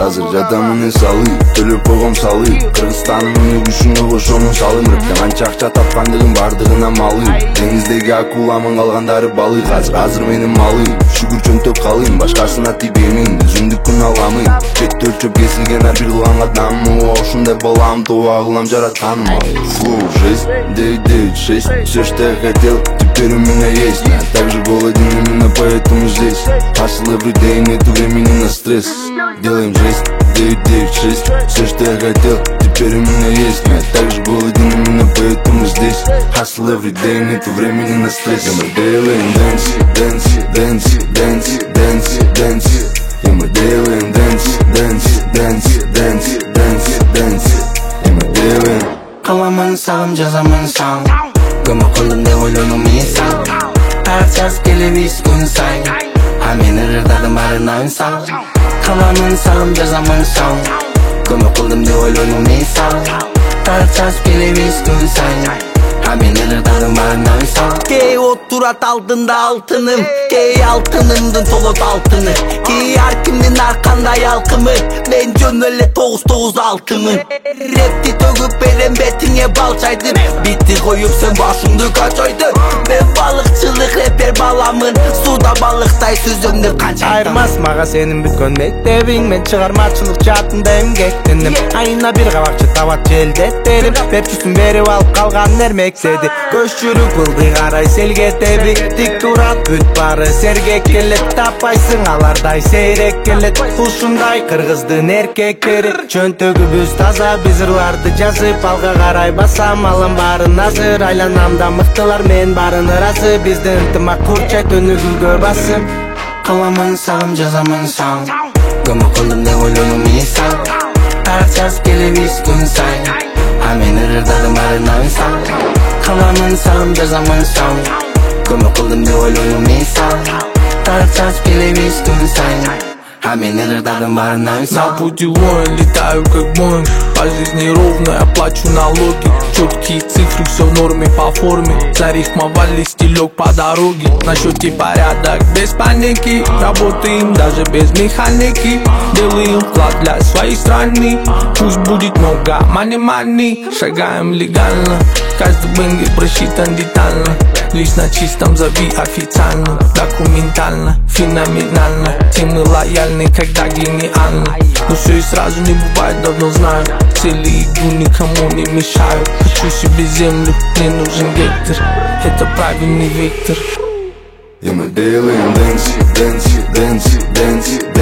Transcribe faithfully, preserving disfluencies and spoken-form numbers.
азыр жатамын салый, төлөп койгом салый. Кыргызстанымын күшүңө кошомун салым. Рэптен канча акча тапкандыгым бардыгына малый. Деңиздеги акуламын калгандары балык. Азыр азыр менин малый, шүгүр чөнтөп калыйм. Башкасына тийбеймин, өзүмдүкүн аламын. Четти өлчөп кесилген ар бир кылган кадамым. Ошондой балам, туа кылам жаратканым. Фу, жизнь, девять девять шесть. Все, что я хотел, теперь у меня есть. Я так же голоден именно поэтому здесь. Hustle every day, нету времени на стресс. Делаем жесть, девять девять шесть. Все, что я хотел, теперь у меня есть. Я так же голоден именно поэтому здесь. Hustle every day, нету времени на стресс. Мы делаем dance, dance, dance, dance, dance, dance. И мы делаем dance, dance, dance, dance, dance, dance. И мы делаем. Каламын салым, жазамын сан. Көмөк кылдым деп ойлонуп мисал. Ар час келебиз күн сайын. А мен ырдадым арына инсан. Каламын салым, жазамын сан. Көмөк кылдым деп ойлонуп мисал. Ар час келебиз күн сайын. А мен ырдадым арына инсан. Кей отурат алдында алтыным, кей алтынымдын толот алтыны. Кей ар кимдин ар кандай алкымы. Мен жөн эле тогуз тогуз алтымын. Репти төгүп берем бетиңе бал чайды. Битти коюп сен башыңды качайды. Мен балыкчылык репер баламын. Суда балыктай сүзөмдү канча айырмас мага сенин бүткөн мектебиң. Мен чыгармачылык жаатында эмгектендим. Айына бир кабакчы табат желдеттерим. Перчүсүн берип алып калган эрмектеди. Көз жүрүп ылдый карай селгетеби. Тик турат бүт бары сергек келет. Таппайсың алардай сейрек келет. Ушундай кыргыздын эркектери. Чөнтөгүбүз таза, биз ырларды жазып алга карай басам. Алам барын азыр, айланамда мыктылар мен барын ыразы. Биздин ынтымак курчай төнүгүлгө басым. Каламын салым, жазамын сан. Көмөк кылдым деп ойлонуп мисал. Ар час келебиз күн сайын. А мен ырдадым арына инсан. Каламын салым, жазамын сан. Көмөк кылдым деп ойлонуп мисал. Ар час келебиз күн сайын. А мен ырдадым арына инсан. На пути воин, летаю как Боинг. По жизни ровно, я плачу налоги. Четкие цифры, все в норме по форме. Зарифмовали стилек по дороге. На счете порядок, без паники. Работаем даже без механики. Делаем вклад для своей страны. Пусть будет много money-money. Шагаем легально. Каждый бенгер просчитан детально. Лишь на чистом зови официально. Документально, феноменально. Темы лояльны, когда гениально. Но все и сразу не бывает, давно знаю. Цели иду никому не мешают. Хочу себе землю, мне нужен гектор. Это правильный вектор. И мы делаем dance, dance, dance, dance,